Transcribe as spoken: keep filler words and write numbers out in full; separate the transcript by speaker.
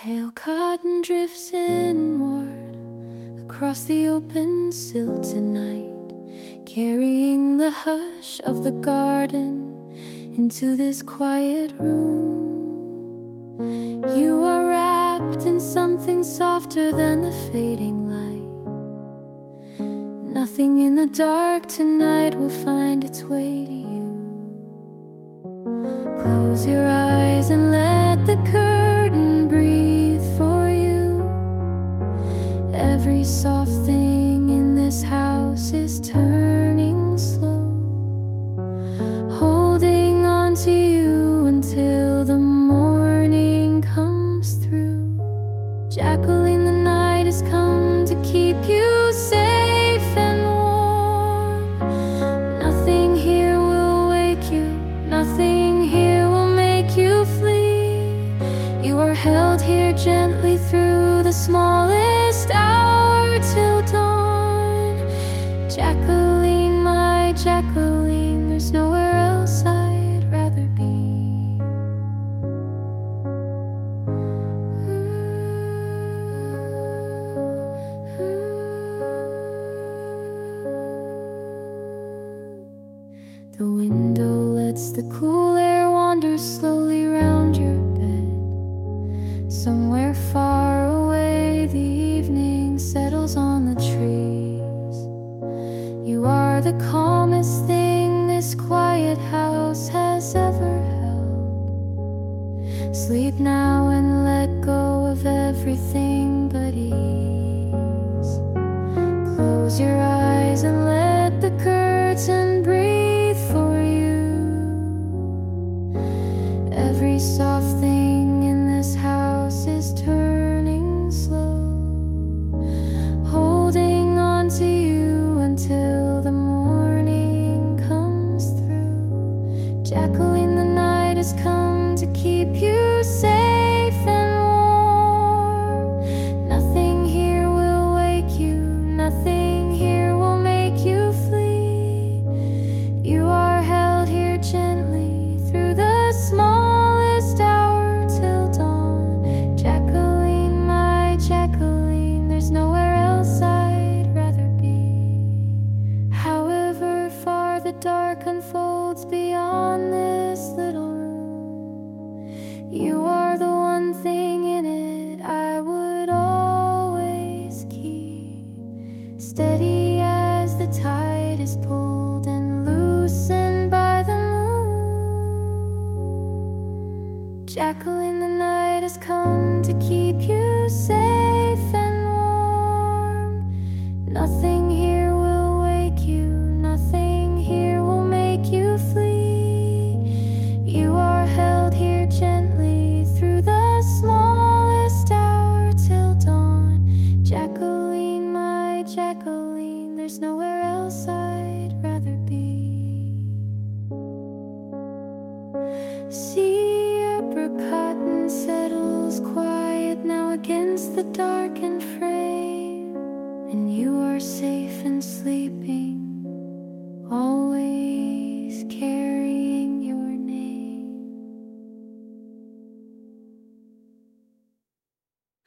Speaker 1: Pale cotton drifts inward across the open sill tonight, carrying the hush of the garden into this quiet room. You are wrapped in something softer than the fading light. Nothing in the dark tonight will find its way to you. Close your eyes and let the curtain breathe for you. Every soft thing in this house is turning slow, holding on to you until the morning comes through. Jacqueline, the night has come to keep you safe and warm. Nothing here will wake you, nothing here will make you flee. You are held here gently through the smallest hour till dawn. Jacqueline, my Jacqueline, there's nowhere else I'd rather be. The window lets the cool air wander slowly round your bed. Somewhere far away, the evening settles on the trees. You are the calmest thing this quiet house has ever held. Sleep now and let go of everything but ease. Close your eyes and let the curtain breathe for you. Every soft thing in this house is turning slow, holding on to you until the morning comes through. Jacqueline, the night has come to keep you safe and warm. Nothing here will wake you, nothing here will make you flee. You are held here gently through the smallest hour till dawn. Jacqueline, my Jacqueline, there's nowhere else I'd rather be. However far the dark unfolds beyond this little room, you are the one thing in it I would always keep. Steady as the tide is pulled and loosened by the moon. Jacqueline, the night has come to keep you safe and warm. Nothing here will wake you, nothing here will make you flee. You are held here gently through the smallest hour till dawn. Jacqueline, my Jacqueline, there's nowhere else I'd rather be. See, apricot settles quiet now against the darkened frame, and you are safe and sleeping